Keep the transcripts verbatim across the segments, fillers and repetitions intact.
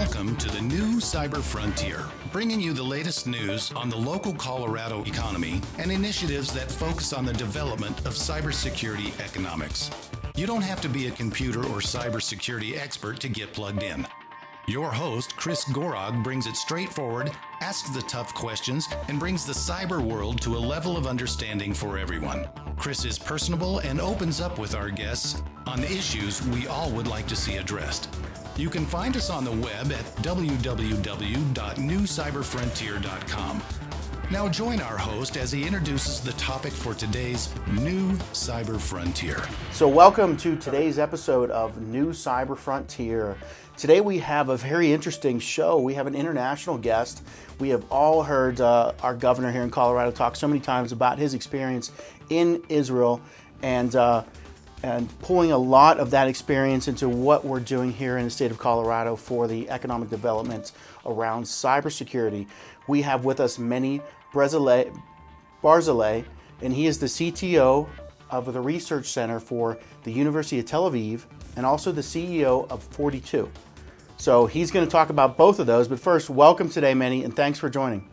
Welcome to the new Cyber Frontier, bringing you the latest news on the local Colorado economy and initiatives that focus on the development of cybersecurity economics. You don't have to be a computer or cybersecurity expert to get plugged in. Your host, Chris Gorog, brings it straightforward, asks the tough questions, and brings the cyber world to a level of understanding for everyone. Chris is personable and opens up with our guests on the issues we all would like to see addressed. You can find us on the web at w w w dot new cyber frontier dot com. Now join our host as he introduces the topic for today's New Cyber Frontier. So welcome to today's episode of New Cyber Frontier. Today we have a very interesting show. We have an international guest. We have all heard uh, our governor here in Colorado talk so many times about his experience in Israel and uh, and pulling a lot of that experience into what we're doing here in the state of Colorado for the economic development around cybersecurity. We have with us Menny Barzilay, and he is the C T O of the Research Center for the University of Tel Aviv and also the C E O of forty-two. So he's going to talk about both of those, but first, welcome today, Menny, and thanks for joining.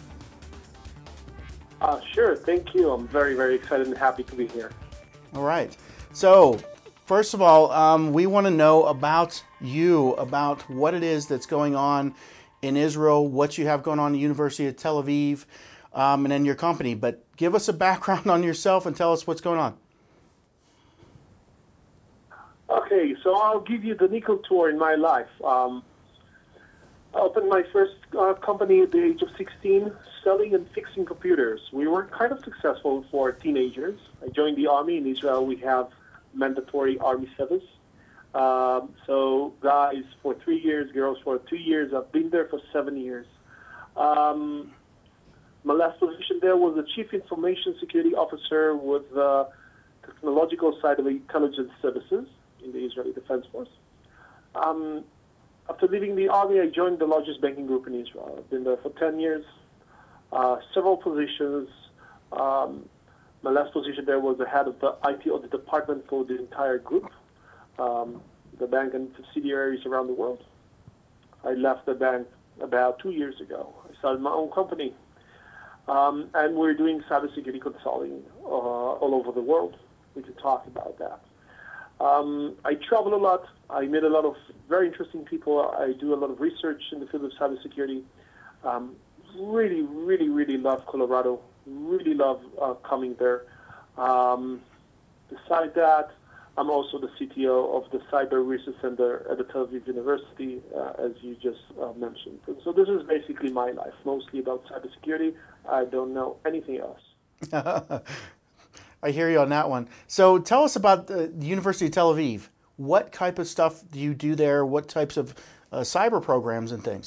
Uh, sure, thank you. I'm very, very excited and happy to be here. All right. So, first of all, um, we want to know about you, about what it is that's going on in Israel, what you have going on at the University of Tel Aviv, um, and then your company. But give us a background on yourself and tell us what's going on. Okay, so I'll give you the nickel tour in my life. Um, I opened my first uh, company at the age of sixteen, selling and fixing computers. We were kind of successful for teenagers. I joined the army. In Israel, we have mandatory army service. Um, so guys for three years, girls for two years. I've been there for seven years. Um, my last position there was the Chief Information Security Officer with the technological side of the intelligence services in the Israeli Defense Force. Um, after leaving the army, I joined the largest banking group in Israel. I've been there for ten years, uh, several positions. Um, My last position there was the head of the I T audit department for the entire group, um, the bank and subsidiaries around the world. I left the bank about two years ago. I started my own company, um, and we're doing cybersecurity consulting uh, all over the world. We can talk about that. Um, I travel a lot. I meet a lot of very interesting people. I do a lot of research in the field of cybersecurity. Um, really, really, really love Colorado. Really love uh, coming there. Um, besides that, I'm also the C T O of the Cyber Research Center at the Tel Aviv University, uh, as you just uh, mentioned. And so this is basically my life, mostly about cybersecurity. I don't know anything else. I hear you on that one. So tell us about the University of Tel Aviv. What type of stuff do you do there? What types of uh, cyber programs and things?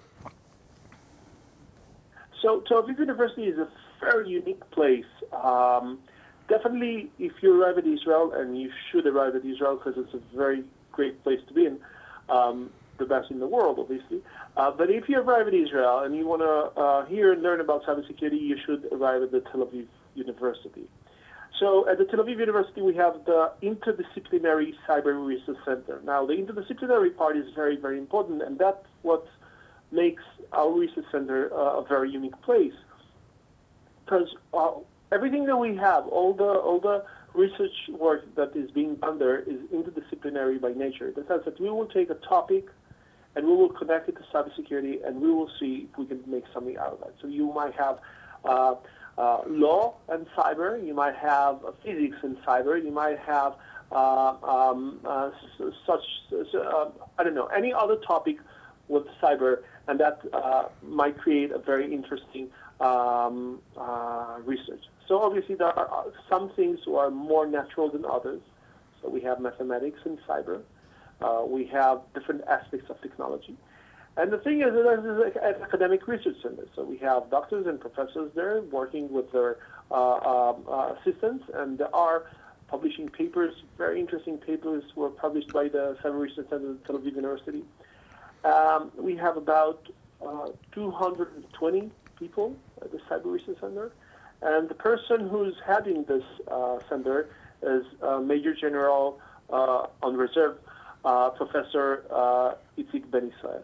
So Tel Aviv University is a very unique place. Um, definitely, if you arrive at Israel, and you should arrive at Israel because it's a very great place to be in, um, the best in the world, obviously. Uh, but if you arrive at Israel and you want to uh, hear and learn about cybersecurity, you should arrive at the Tel Aviv University. So at the Tel Aviv University, we have the Interdisciplinary Cyber Research Center. Now, the interdisciplinary part is very, very important, and that's what makes our research center uh, a very unique place. Because uh, everything that we have, all the all the research work that is being done there is interdisciplinary by nature. In the sense that we will take a topic and we will connect it to cybersecurity, and we will see if we can make something out of it. So you might have uh, uh, law and cyber, you might have uh, physics and cyber, you might have uh, um, uh, such, uh, I don't know, any other topic with cyber, and that uh, might create a very interesting um, uh, research. So obviously there are some things who are more natural than others. So we have mathematics and cyber. Uh, we have different aspects of technology. And the thing is that this is an academic research center. So we have doctors and professors there working with their uh, um, uh, assistants, and there are publishing papers, very interesting papers were published by the Cyber Research Center at Tel Aviv University. Um, we have about uh, two hundred twenty people at the Cyber Research Center, and the person who's heading this uh, center is uh, Major General uh, on reserve, uh, Professor uh, Itzik Ben Israel.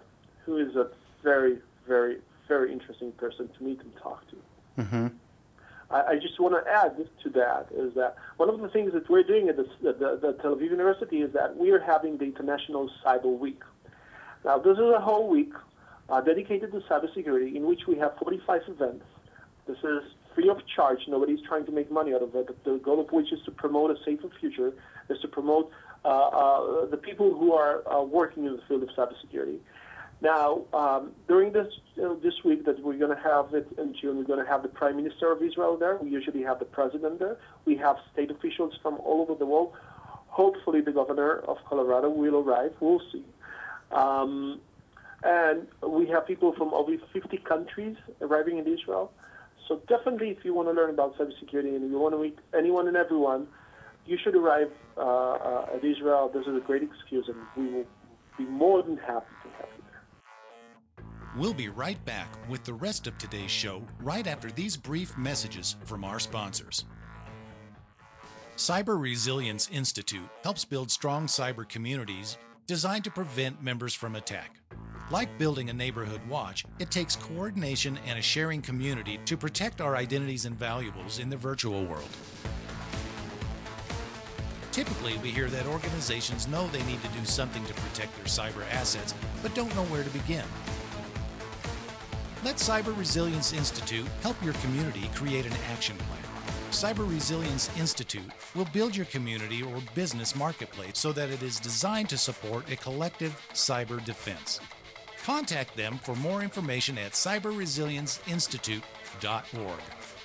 who is a very, very, very interesting person to meet and talk to. Mm-hmm. I, I just want to add to that is that one of the things that we're doing at the, the, the Tel Aviv University is that we are having the International Cyber Week. Now, this is a whole week uh, dedicated to cybersecurity in which we have forty-five events. This is free of charge. Nobody's trying to make money out of it. The goal of which is to promote a safer future, is to promote uh, uh, the people who are uh, working in the field of cybersecurity. Now, um, during this uh, this week that we're going to have it in June, we're going to have the Prime Minister of Israel there. We usually have the President there. We have state officials from all over the world. Hopefully the Governor of Colorado will arrive. We'll see. Um, and we have people from over fifty countries arriving in Israel. So definitely, if you want to learn about cybersecurity and you want to meet anyone and everyone, you should arrive uh, uh, at Israel. This is a great excuse, and we will be more than happy to have you there. We'll be right back with the rest of today's show right after these brief messages from our sponsors. Cyber Resilience Institute helps build strong cyber communities designed to prevent members from attack. Like building a neighborhood watch, it takes coordination and a sharing community to protect our identities and valuables in the virtual world. Typically, we hear that organizations know they need to do something to protect their cyber assets, but don't know where to begin. Let Cyber Resilience Institute help your community create an action plan. Cyber Resilience Institute will build your community or business marketplace so that it is designed to support a collective cyber defense. Contact them for more information at cyber resilience institute dot org.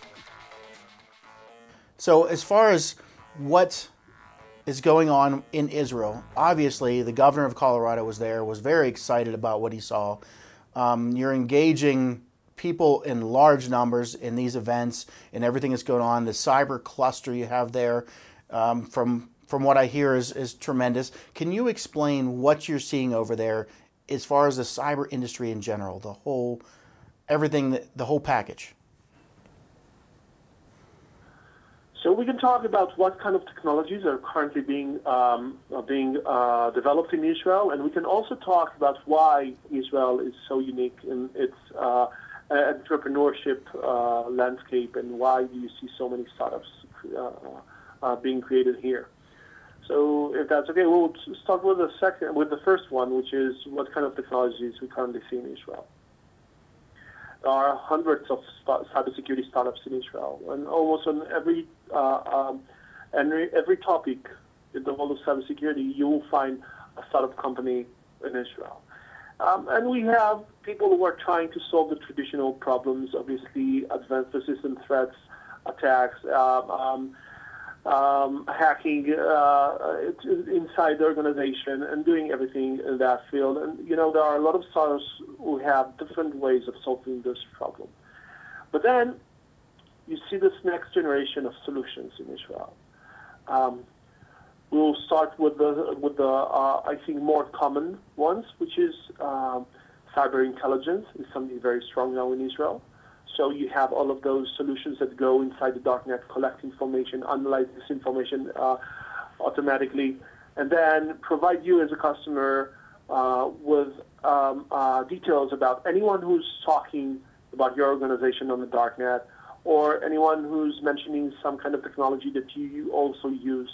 So as far as what is going on in Israel, obviously the governor of Colorado was there, was very excited about what he saw. Um, you're engaging people in large numbers in these events and everything that's going on. The cyber cluster you have there, um, from from what I hear, is, is tremendous. Can you explain what you're seeing over there as far as the cyber industry in general, the whole, everything, that, the whole package? So we can talk about what kind of technologies are currently being um, are being uh, developed in Israel, and we can also talk about why Israel is so unique in its uh, entrepreneurship uh, landscape, and why do you see so many startups uh, uh, being created here. So if that's okay, we'll start with the second, with the first one, which is what kind of technologies we currently see in Israel. There are hundreds of cybersecurity startups in Israel, and almost on every uh, um, every, every topic in the world of cybersecurity, you will find a startup company in Israel. Um, and we have people who are trying to solve the traditional problems, obviously advanced persistent threats, attacks, um, um, um, hacking uh, inside the organization, and doing everything in that field. And, you know, there are a lot of startups who have different ways of solving this problem. But then you see this next generation of solutions in Israel. Um, we'll start with the, with the uh, I think, more common ones, which is um, cyber intelligence is something very strong now in Israel. So you have all of those solutions that go inside the darknet, collect information, analyze this information uh, automatically, and then provide you as a customer uh, with um, uh, details about anyone who's talking about your organization on the darknet, or anyone who's mentioning some kind of technology that you also use.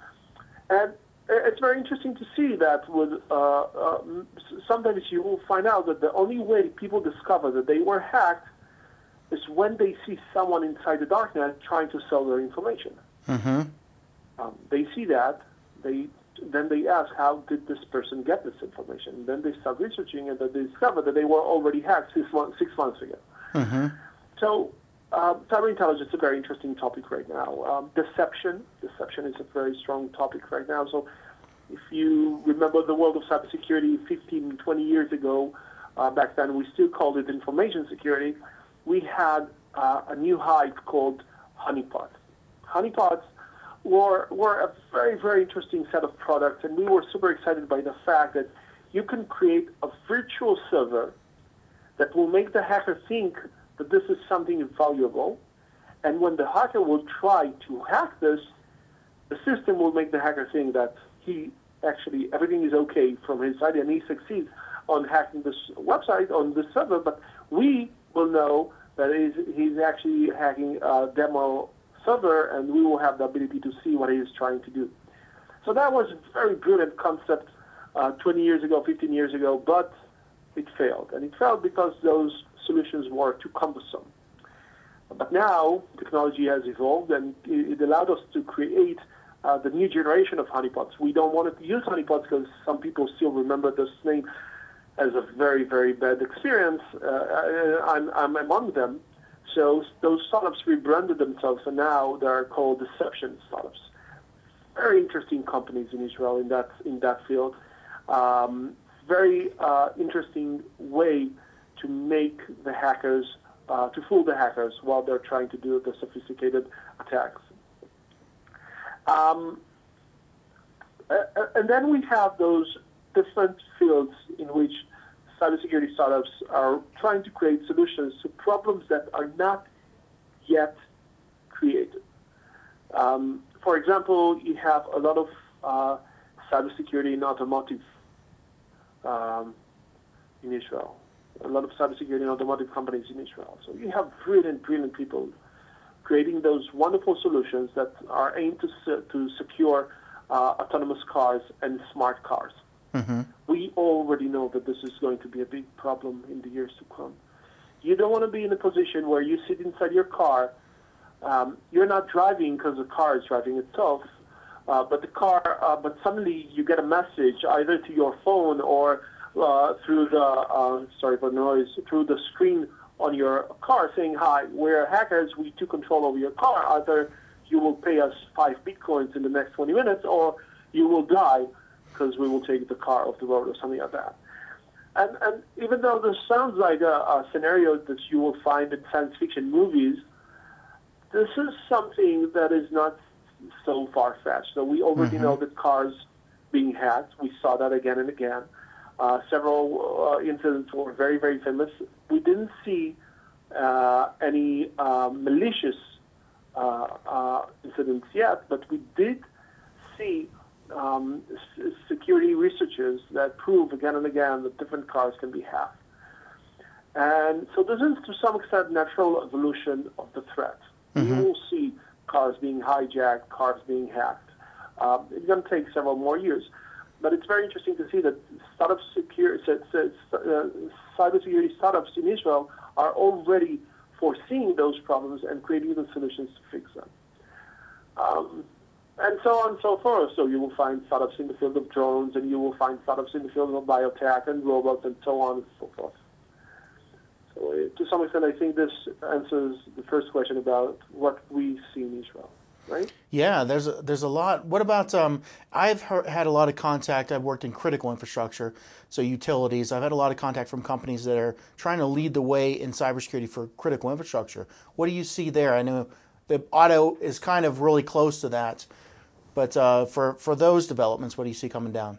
And it's very interesting to see that with uh, uh, sometimes you will find out that the only way people discover that they were hacked is when they see someone inside the darknet trying to sell their information. Mm-hmm. Um, they see that, they then they ask, how did this person get this information? And then they start researching, and then they discover that they were already hacked six months, six months ago. Mm-hmm. So uh, cyber intelligence is a very interesting topic right now. Um, deception, deception is a very strong topic right now. So if you remember the world of cybersecurity fifteen, twenty years ago, uh, back then we still called it information security. We had uh, a new hype called honeypots. Honeypots were, were a very, very interesting set of products, and we were super excited by the fact that you can create a virtual server that will make the hacker think that this is something valuable, and when the hacker will try to hack this, the system will make the hacker think that he actually, everything is okay from his side, and he succeeds on hacking this website, on this server, but we will know that he's, he's actually hacking a demo server, and we will have the ability to see what he is trying to do. So that was a very brilliant concept uh, twenty years ago, fifteen years ago, but it failed. And it failed because those solutions were too cumbersome. But now technology has evolved, and it allowed us to create uh, the new generation of honeypots. We don't want to use honeypots because some people still remember this name as a very, very bad experience. Uh, I'm, I'm among them. So those startups rebranded themselves, and now they're called deception startups. Very interesting companies in Israel in that in that field. Um, very uh, interesting way to make the hackers, uh, to fool the hackers while they're trying to do the sophisticated attacks. Um, and then we have those different fields in which cybersecurity startups are trying to create solutions to problems that are not yet created. Um, for example, you have a lot of uh, cybersecurity in automotive um, in Israel. A lot of cybersecurity and automotive companies in Israel. So you have brilliant, brilliant people creating those wonderful solutions that are aimed to se- to secure uh, autonomous cars and smart cars. Mm-hmm. We already know that this is going to be a big problem in the years to come. You don't want to be in a position where you sit inside your car. Um, you're not driving because the car is driving itself, uh, but the car. Uh, but suddenly you get a message either to your phone or uh, through the uh, sorry for noise through the screen on your car saying, "Hi, we're hackers. We took control over your car. Either you will pay us five bitcoins in the next twenty minutes, or you will die because we will take the car off the road," or something like that. And and even though this sounds like a, a scenario that you will find in science fiction movies, this is something that is not so far-fetched. So we already mm-hmm. know that cars being hacked. We saw that again and again. Uh, several uh, incidents were very, very famous. We didn't see uh, any uh, malicious uh, uh, incidents yet, but we did see um, s- security researchers that prove again and again that different cars can be hacked. And so this is to some extent natural evolution of the threat. Mm-hmm. We will see cars being hijacked, cars being hacked. Um, it's going to take several more years. But it's very interesting to see that startup secure, uh, cybersecurity startups in Israel are already foreseeing those problems and creating the solutions to fix them. Um, and so on and so forth. So you will find startups in the field of drones, and you will find startups in the field of biotech and robots and so on and so forth. So uh, to some extent, I think this answers the first question about what we see in Israel. Right? Yeah, there's a, there's a lot. What about, um, I've heard, had a lot of contact. I've worked in critical infrastructure, so utilities. I've had a lot of contact from companies that are trying to lead the way in cybersecurity for critical infrastructure. What do you see there? I know the auto is kind of really close to that, but uh, for, for those developments, what do you see coming down?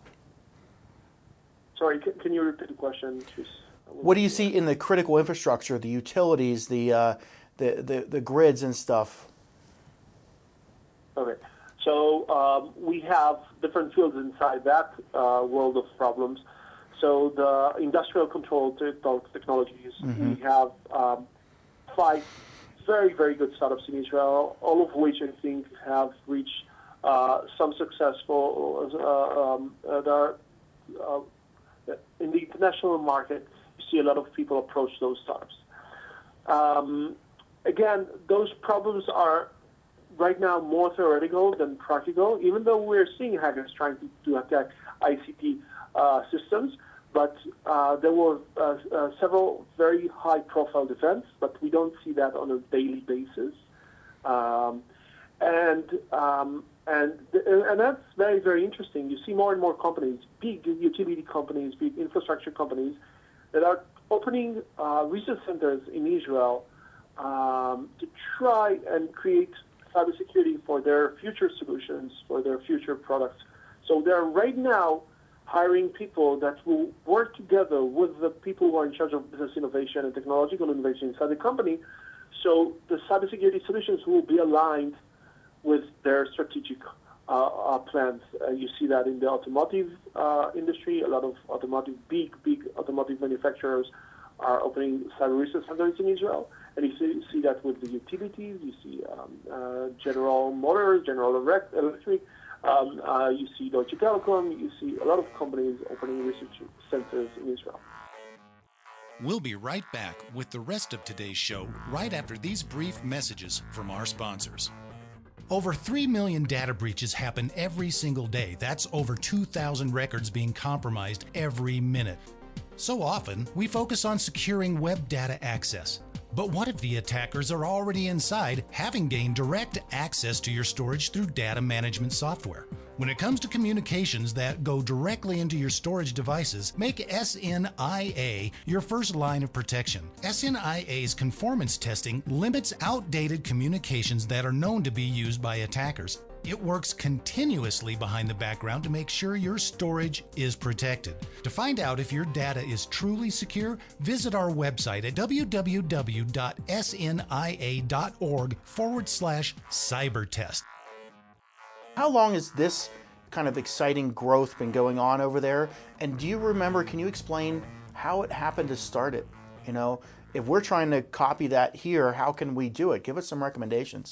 Sorry, can, can you repeat the question? Just, what do you see in the critical infrastructure, the utilities, the uh, the, the the grids and stuff? Okay, so um, we have different fields inside that uh, world of problems. So the industrial control technologies, mm-hmm. we have um, five very, very good startups in Israel, all of which I think have reached uh, some successful, uh, um, uh, are, uh, in the international market, you see a lot of people approach those startups. Um, again, those problems are right now more theoretical than practical, even though we're seeing hackers trying to, to attack I C T uh, systems. But uh, there were uh, uh, several very high-profile events, but we don't see that on a daily basis. Um, and um, and and that's very, very interesting. You see more and more companies, big utility companies, big infrastructure companies, that are opening uh, research centers in Israel um, to try and create cybersecurity for their future solutions, for their future products. So they're right now hiring people that will work together with the people who are in charge of business innovation and technological innovation inside the company. So the cybersecurity solutions will be aligned with their strategic uh, uh, plants. Uh, you see that in the automotive uh, industry. A lot of automotive, big, big automotive manufacturers are opening cyber research centers in Israel. And you see, see that with the utilities. You see um, uh, General Motors, General Electric. Um, uh, you see Deutsche Telekom. You see a lot of companies opening research centers in Israel. We'll be right back with the rest of today's show right after these brief messages from our sponsors. Over three million data breaches happen every single day. That's over two thousand records being compromised every minute. So often, we focus on securing web data access. But what if the attackers are already inside, having gained direct access to your storage through data management software? When it comes to communications that go directly into your storage devices, make S N I A your first line of protection. S N I A's conformance testing limits outdated communications that are known to be used by attackers. It works continuously behind the background to make sure your storage is protected. To find out if your data is truly secure, visit our website at www.snia.org forward slash cybertest. How long has this kind of exciting growth been going on over there? And do you remember, can you explain how it happened to start it? You know, if we're trying to copy that here, how can we do it? Give us some recommendations.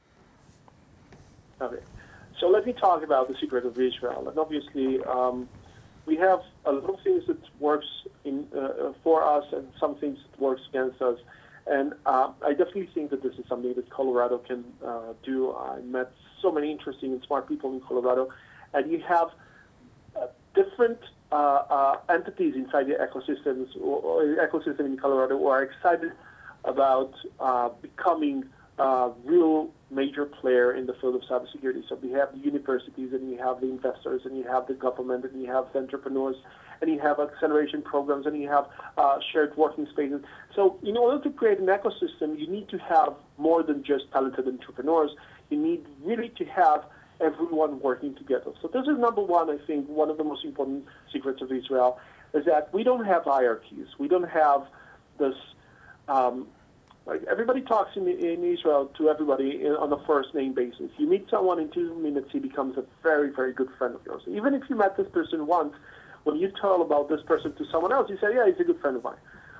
Okay. So let me talk about the secret of Israel. And obviously, um, we have a lot of things that works in, uh, for us and some things that works against us. And uh, I definitely think that this is something that Colorado can uh, do. I met so many interesting and smart people in Colorado, and you have uh, different uh, uh, entities inside the ecosystems or, or ecosystem in Colorado who are excited about uh, becoming a real major player in the field of cybersecurity. So we have the universities, and you have the investors, and you have the government, and you have the entrepreneurs, and you have acceleration programs, and you have uh, shared working spaces. So in order to create an ecosystem, you need to have more than just talented entrepreneurs. You need really to have everyone working together. So this is number one, I think, one of the most important secrets of Israel, is that we don't have hierarchies. We don't have this, um, like everybody talks in, in Israel to everybody in, on a first name basis. You meet someone in two minutes, he becomes a very, very good friend of yours. Even if you met this person once, when you tell about this person to someone else, you say, yeah, he's a good friend of mine.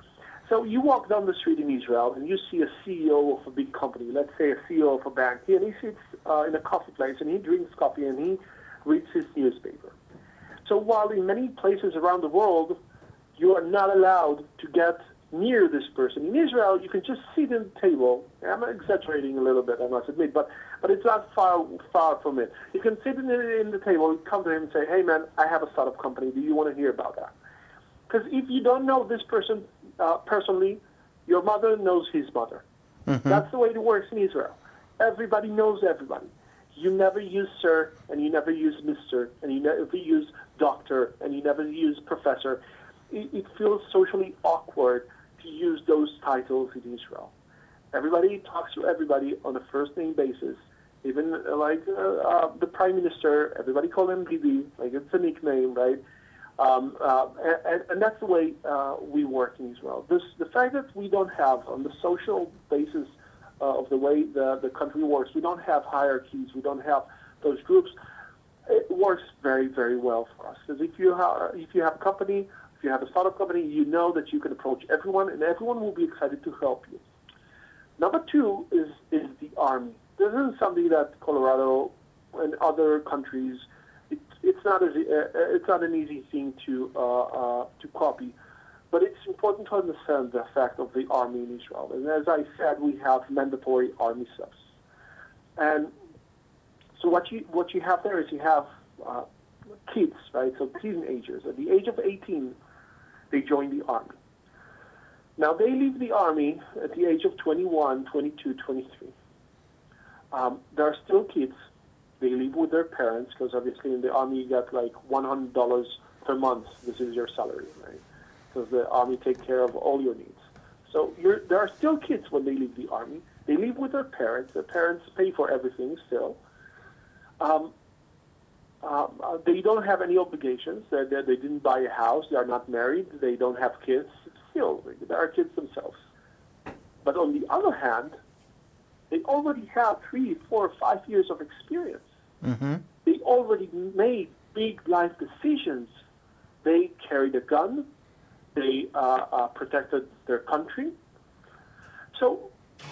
So you walk down the street in Israel and you see a C E O of a big company, let's say a C E O of a bank, and he sits uh, in a coffee place and he drinks coffee and he reads his newspaper. So while in many places around the world you are not allowed to get near this person, in Israel you can just sit at the table. I'm exaggerating a little bit, I must admit, but, but it's not far far from it. You can sit in the, in the table, come to him and say, hey man, I have a startup company, do you want to hear about that? Because if you don't know this person uh, personally, your mother knows his mother. Mm-hmm. That's the way it works in Israel. Everybody knows everybody. You never use sir, and you never use mister, and you never use doctor, and you never use professor. It, it feels socially awkward to use those titles in Israel. Everybody talks to everybody on a first-name basis. Even uh, like uh, uh, the prime minister, everybody calls him Bibi, like it's a nickname, right? Um, uh, and, and that's the way uh, we work in Israel. This, the fact that we don't have, on the social basis uh, of the way the, the country works, we don't have hierarchies, we don't have those groups, it works very, very well for us. Because if you have, if you have a company, if you have a startup company, you know that you can approach everyone, and everyone will be excited to help you. Number two is, is the Army. This is something that Colorado and other countries, it, it's not as uh, it's not an easy thing to uh, uh, to copy, but it's important to understand the fact of the Army in Israel. And as I said, we have mandatory Army steps. And so what you what you have there is you have uh, kids, right? So teenagers. At the age of eighteen, they join the Army. Now, they leave the Army at the age of twenty-one, twenty-two, twenty-three. Um, there are still kids. They live with their parents, because obviously in the Army you get like one hundred dollars per month. This is your salary, right? Because the Army take care of all your needs. So you're, there are still kids when they leave the Army. They live with their parents. Their parents pay for everything still. Um, um, uh, they don't have any obligations. They, they, they didn't buy a house. They are not married. They don't have kids. Still, they are kids themselves. But on the other hand, they already have three, four, five years of experience. Mm-hmm. they already made big life decisions. They carried a gun. They uh, uh, protected their country. So,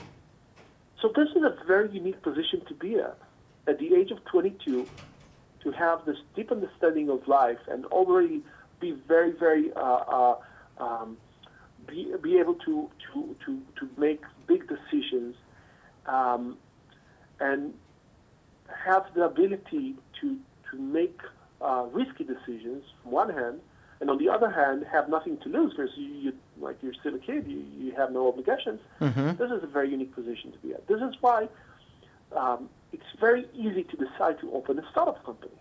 so this is a very unique position to be at. At the age of twenty-two, to have this deep understanding of life and already be very, very, uh, uh, um, be, be able to, to, to, to make big decisions um, and have the ability to, to make uh, risky decisions, on one hand, and on the other hand, have nothing to lose because you, you like you're still a kid, you, you have no obligations. Mm-hmm. This is a very unique position to be at. This is why um, it's very easy to decide to open a startup company.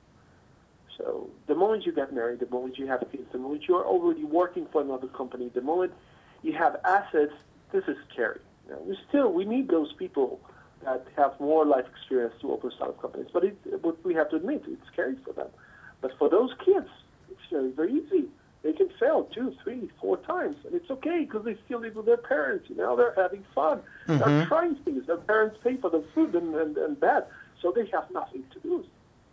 So the moment you get married, the moment you have kids, the moment you're already working for another company, the moment you have assets, this is scary. You know, we still we need those people that have more life experience to open startup companies. But, it, but we have to admit, it's scary for them. But for those kids, it's very, very easy. They can fail two, three, four times, and it's okay because they still live with their parents. You know, they're having fun. Mm-hmm. They're trying things. Their parents pay for the food and, and, and that, so they have nothing to lose.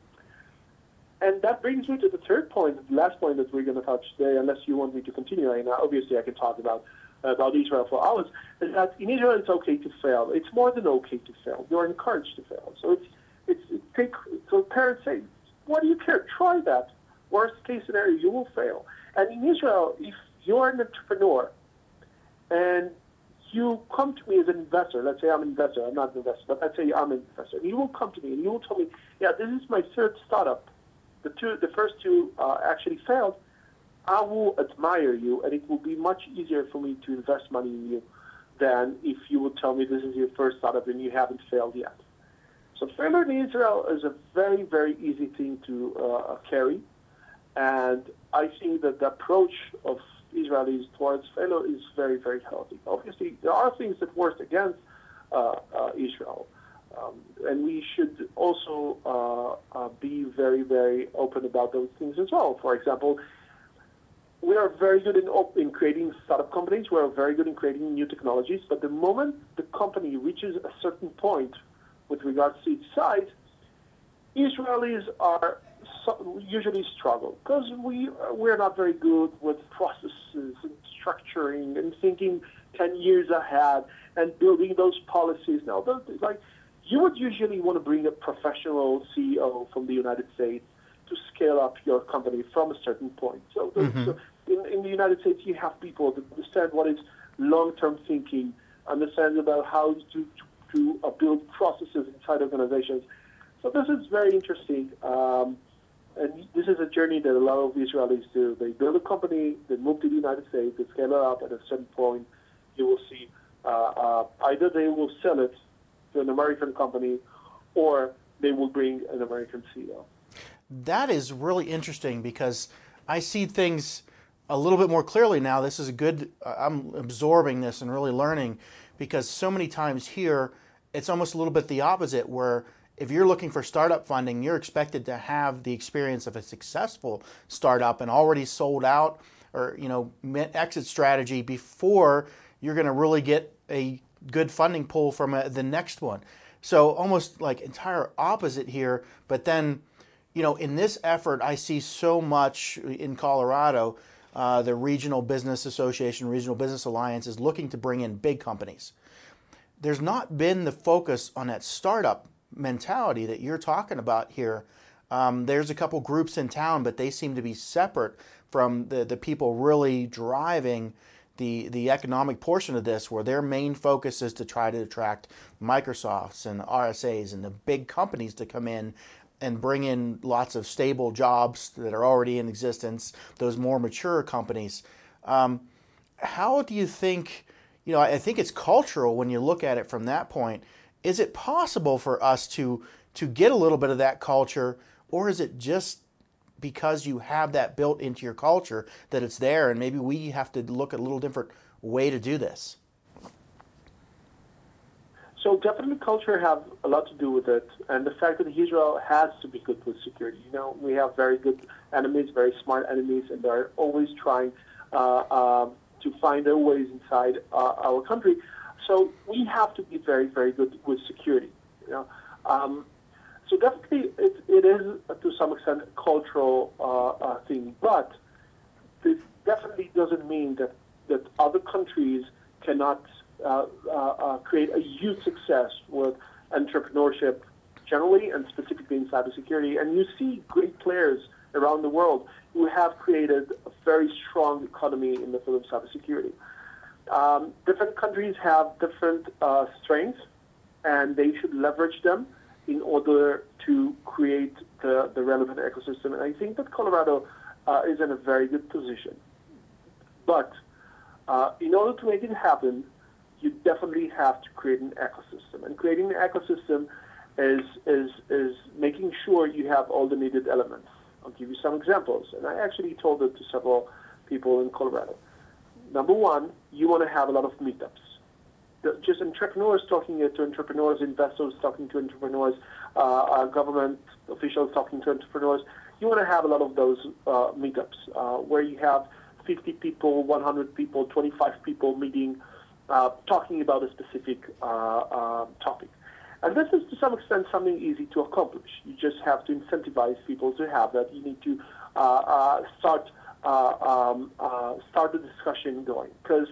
And that brings me to the third point, the last point that we're going to touch today, unless you want me to continue. And obviously, I can talk about about Israel for hours. Is that in Israel it's okay to fail. It's more than okay to fail. You're encouraged to fail. So it's it's it take so parents say, "What do you care? Try that. Worst case scenario, you will fail." And in Israel, if you're an entrepreneur and you come to me as an investor, let's say I'm an investor, I'm not an investor, but let's say I'm an investor, and you will come to me and you will tell me, "Yeah, this is my third startup. The two, the first two uh, actually failed." I will admire you, and it will be much easier for me to invest money in you than if you would tell me this is your first startup and you haven't failed yet. So failure in Israel is a very, very easy thing to uh, carry, and I think that the approach of Israelis towards failure is very, very healthy. Obviously, there are things that work against uh, uh, Israel. Um, and we should also uh, uh, be very, very open about those things as well. For example, we are very good in, in creating startup companies. We are very good in creating new technologies. But the moment the company reaches a certain point with regards to its size, Israelis are so, usually struggle because we we're not very good with processes and structuring and thinking ten years ahead and building those policies. Now, those, like. You would usually want to bring a professional C E O from the United States to scale up your company from a certain point. So, the, mm-hmm. so in, in the United States, you have people that understand what is long-term thinking, understand about how to, to, to uh, build processes inside organizations. So this is very interesting. Um, and this is a journey that a lot of Israelis do. They build a company, they move to the United States, they scale it up. At a certain point, you will see uh, uh, either they will sell it to an American company, or they will bring an American C E O. That is really interesting because I see things a little bit more clearly now. This is a good, I'm absorbing this and really learning because so many times here, it's almost a little bit the opposite where if you're looking for startup funding, you're expected to have the experience of a successful startup and already sold out or, you know, exit strategy before you're going to really get a good funding pool from a, the next one. So almost like entire opposite here. But then, you know, in this effort, I see so much in Colorado, uh, the Regional Business Association, Regional Business Alliance is looking to bring in big companies. There's not been the focus on that startup mentality that you're talking about here. Um, there's a couple groups in town, but they seem to be separate from the, the people really driving the the economic portion of this, where their main focus is to try to attract Microsofts and R S As and the big companies to come in and bring in lots of stable jobs that are already in existence, those more mature companies. Um, how do you think, you know, I think it's cultural when you look at it from that point. Is it possible for us to to get a little bit of that culture, or is it just because you have that built into your culture that it's there, and maybe we have to look at a little different way to do this? So definitely culture have a lot to do with it, and the fact that Israel has to be good with security. You know, we have very good enemies, very smart enemies, and they're always trying uh, uh, to find their ways inside uh, our country. So we have to be very, very good with security. You know, um, So definitely, it, it is uh, to some extent a cultural uh, uh, thing, but this definitely doesn't mean that, that other countries cannot uh, uh, uh, create a huge success with entrepreneurship generally and specifically in cybersecurity. And you see great players around the world who have created a very strong economy in the field of cybersecurity. Um, different countries have different uh, strengths, and they should leverage them in order to create the, the relevant ecosystem. And I think that Colorado uh, is in a very good position. But uh, in order to make it happen, you definitely have to create an ecosystem. And creating an ecosystem is, is, is making sure you have all the needed elements. I'll give you some examples. And I actually told it to several people in Colorado. Number one, you want to have a lot of meetups. Just entrepreneurs talking to entrepreneurs, investors talking to entrepreneurs, uh, uh, government officials talking to entrepreneurs. You want to have a lot of those uh, meetups uh, where you have fifty people, one hundred people, twenty-five people meeting, uh, talking about a specific uh, uh, topic. And this is to some extent something easy to accomplish. You just have to incentivize people to have that. You need to uh, uh, start uh, um, uh, start the discussion going, because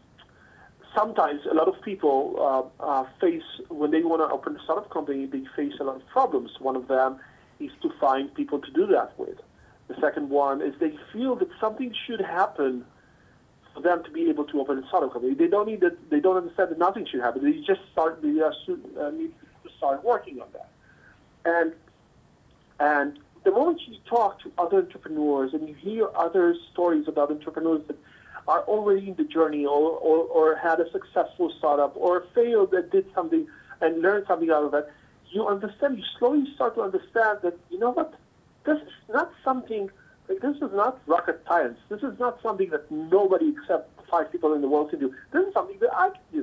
sometimes a lot of people uh, uh, face, when they want to open a startup company, they face a lot of problems. One of them is to find people to do that with. The second one is they feel that something should happen for them to be able to open a startup company. They don't need that. They don't understand that nothing should happen. They just start. They just uh, need to start working on that. And and the moment you talk to other entrepreneurs and you hear other stories about entrepreneurs that are already in the journey, or, or, or had a successful startup, or failed and did something and learned something out of that, you understand, you slowly start to understand that, you know what, this is not something, like this is not rocket science. This is not something that nobody except five people in the world can do. This is something that I can do.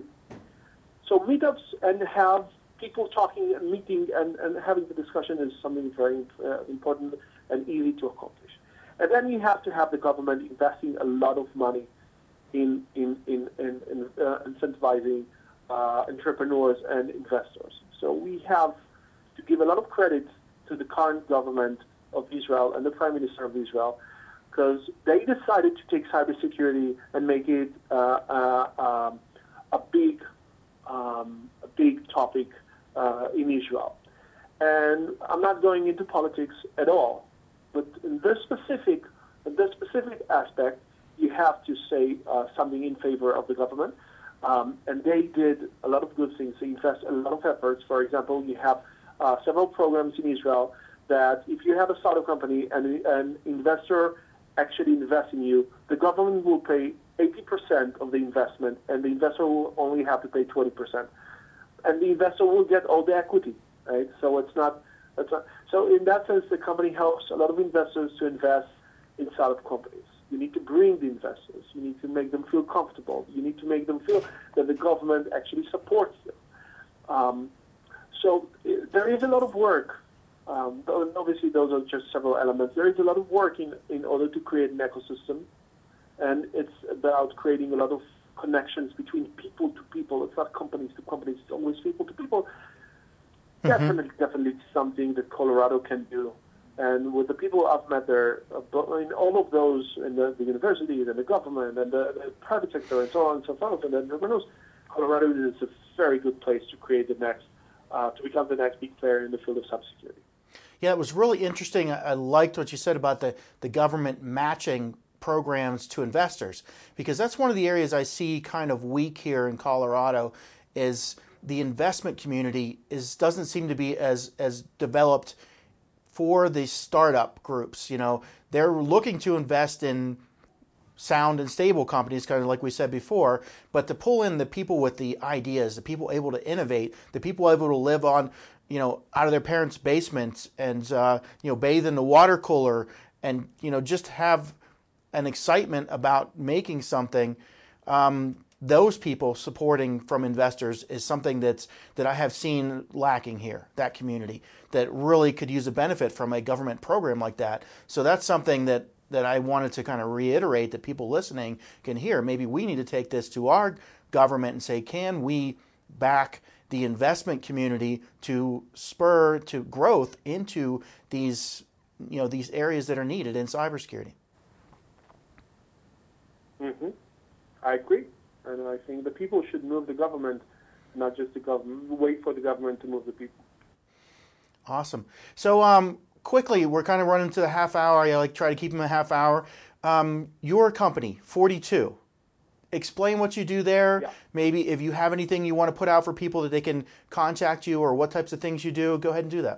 So meetups and have people talking and meeting and, and having the discussion is something very uh, important and easy to accomplish. And then you have to have the government investing a lot of money in in in, in, in uh, incentivizing uh, entrepreneurs and investors. So we have to give a lot of credit to the current government of Israel and the Prime Minister of Israel, because they decided to take cybersecurity and make it uh, uh, um, a big um, a big topic uh, in Israel. And I'm not going into politics at all. But in this specific, in this specific aspect, you have to say uh, something in favor of the government. Um, and they did a lot of good things. They invest a lot of efforts. For example, you have uh, several programs in Israel that if you have a startup company and an investor actually invests in you, the government will pay eighty percent of the investment, and the investor will only have to pay twenty percent. And the investor will get all the equity, right? So it's not... That's not, so in that sense, the company helps a lot of investors to invest in startup companies. You need to bring the investors. You need to make them feel comfortable. You need to make them feel that the government actually supports them. Um, so it, there is a lot of work. Um, obviously, those are just several elements. There is a lot of work in, in order to create an ecosystem, and it's about creating a lot of connections between people to people. It's not companies to companies. It's always people to people. Definitely, definitely something that Colorado can do. And with the people I've met there, uh, in all of those, in the, the universities and the government and the, the private sector and so on and so forth, and the entrepreneurs, Colorado is a very good place to create the next, uh, to become the next big player in the field of cybersecurity. Yeah, it was really interesting. I, I liked what you said about the, the government matching programs to investors, because that's one of the areas I see kind of weak here in Colorado is the investment community is doesn't seem to be as as developed for the startup groups. You know, they're looking to invest in sound and stable companies, kind of like we said before, but to pull in the people with the ideas, the people able to innovate, the people able to live on, you know, out of their parents' basements and uh, you know, bathe in the water cooler and, you know, just have an excitement about making something. Um, those people supporting from investors is something that's that I have seen lacking here, that community that really could use a benefit from a government program like that. So that's something that, that I wanted to kind of reiterate that people listening can hear. Maybe we need to take this to our government and say, can we back the investment community to spur to growth into these, you know, these areas that are needed in cybersecurity. Mm-hmm. I agree, and I think the people should move the government, not just the government. Wait for the government to move the people. Awesome. So um, quickly, we're kind of running to the half hour. I like try to keep them a half hour. Um, your company, forty-two. Explain what you do there. Yeah. Maybe if you have anything you want to put out for people that they can contact you, or what types of things you do, go ahead and do that.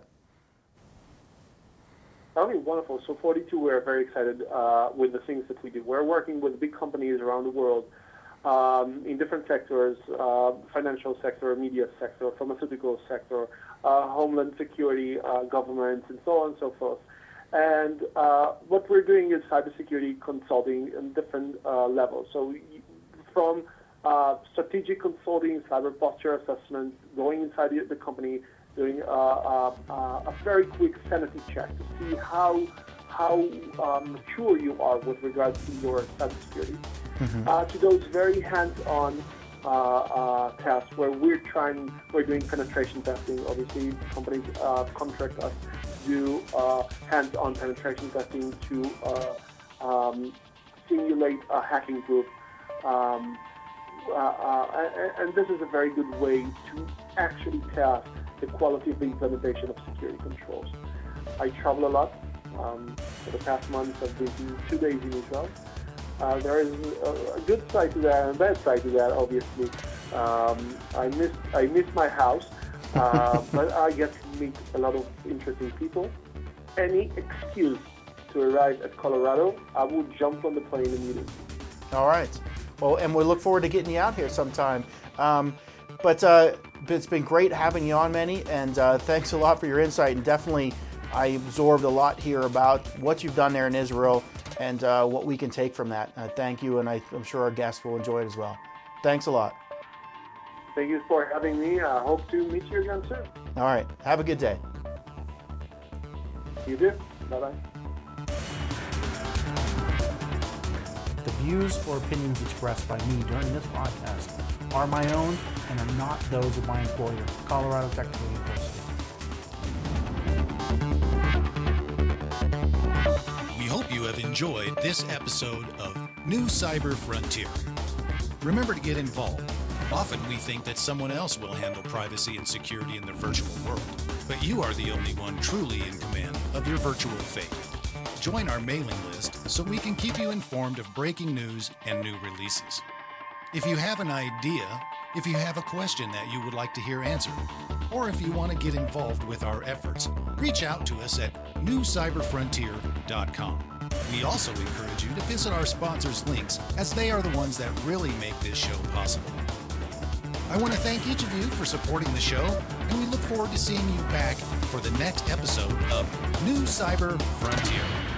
Okay, wonderful. So forty-two, we're very excited uh, with the things that we do. We're working with big companies around the world um, in different sectors, uh, financial sector, media sector, pharmaceutical sector, uh, homeland security, uh, government, and so on and so forth. And uh, what we're doing is cybersecurity consulting on different uh, levels. So we, from uh, strategic consulting, cyber posture assessment, going inside the, the company, doing uh, uh, uh, a very quick sanity check to see how how uh, mature you are with regards to your cybersecurity. Mm-hmm. Uh, to those very hands-on uh, uh, tests where we're trying, we're doing penetration testing. Obviously, companies uh, contract us to do uh, hands-on penetration testing to uh, um, simulate a hacking group. Um, uh, uh, and, and this is a very good way to actually test the quality of the implementation of security controls. I travel a lot. Um, for the past month, I've been two days in Israel. Uh, there is a, a good side to that and a bad side to that, obviously. Um, I miss I miss my house, uh, but I get to meet a lot of interesting people. Any excuse to arrive at Colorado, I will jump on the plane immediately. All right. Well, and we look forward to getting you out here sometime. Um, but uh, it's been great having you on, Manny, and uh, thanks a lot for your insight. And definitely, I absorbed a lot here about what you've done there in Israel and uh, what we can take from that. Uh, thank you, and I, I'm sure our guests will enjoy it as well. Thanks a lot. Thank you for having me. I hope to meet you again soon. All right. Have a good day. You too. Bye-bye. The views or opinions expressed by me during this podcast are my own and are not those of my employer, Colorado Technical University. We hope you have enjoyed this episode of New Cyber Frontier. Remember to get involved. Often we think that someone else will handle privacy and security in the virtual world, but you are the only one truly in command of your virtual fate. Join our mailing list so we can keep you informed of breaking news and new releases. If you have an idea, if you have a question that you would like to hear answered, or if you want to get involved with our efforts, reach out to us at new cyber frontier dot com. We also encourage you to visit our sponsors' links, as they are the ones that really make this show possible. I want to thank each of you for supporting the show, and we look forward to seeing you back for the next episode of New Cyber Frontier.